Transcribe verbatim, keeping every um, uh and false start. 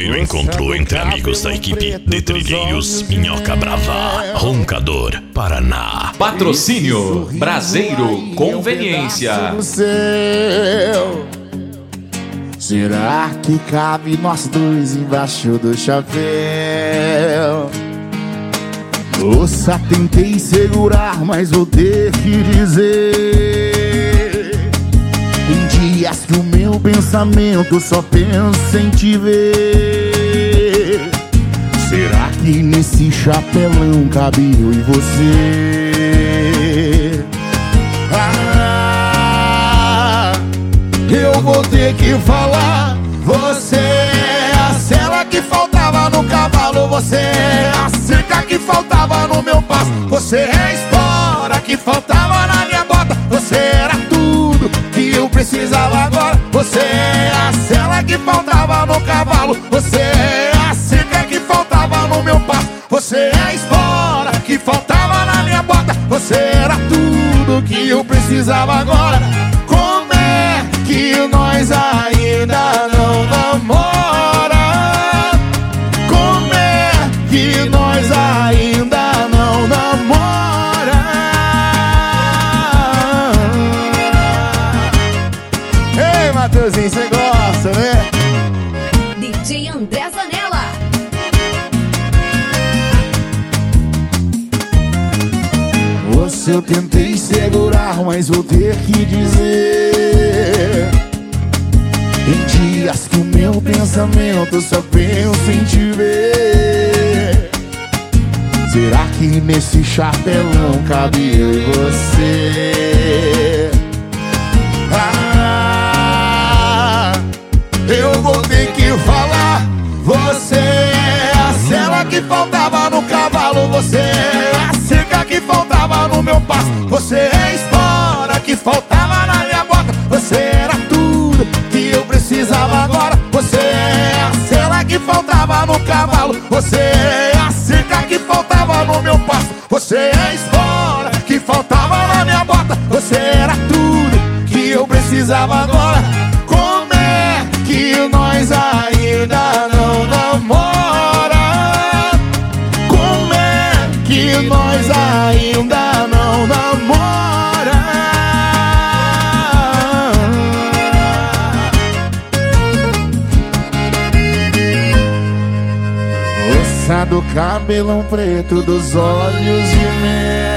Sonho encontrou entre amigos da equipe de trilheiros Minhoca Brava, Roncador, Paraná. Patrocínio Braseiro Conveniência. Será que cabe nós dois embaixo do chapéu? Moça, tentei segurar, mas vou ter que dizer, em dias que o meu pensamento só pensa em te ver. Será que nesse chapelão cabe eu e você? Ah, eu vou ter que falar. Você é a sela que faltava no cavalo. Você é a cerca que faltava no meu passo. Você é a espora que faltava na minha bota. Você era tudo que eu precisava agora. Você é a sela que faltava no cavalo. Você é a cerca que faltava no meu passo. Você é a espora que faltava na minha bota. Você era tudo que eu precisava agora. Como é que nós ainda não namora? Como é que nós ainda não namora? Ei, Matheusinho, você gosta, né? D J André Zanella. Você eu tentei segurar, mas vou ter que dizer, em dias que o meu pensamento só pensa em te ver. Será que nesse chapelão cabe eu e você? Ah, eu vou ter que falar. Você é a sela que faltava no cavalo. Você é a cerca que faltava no meu passo. Você é a espora que faltava na minha bota. Você era tudo que eu precisava agora. Você é a sela que faltava no cavalo. Você é a cerca que faltava no meu passo. Você é a espora que faltava na minha bota. Você era tudo que eu precisava agora. Como é que nós ainda não namora? Como é que nós ainda não namora? Moça do cabelão preto, dos olhos de mel,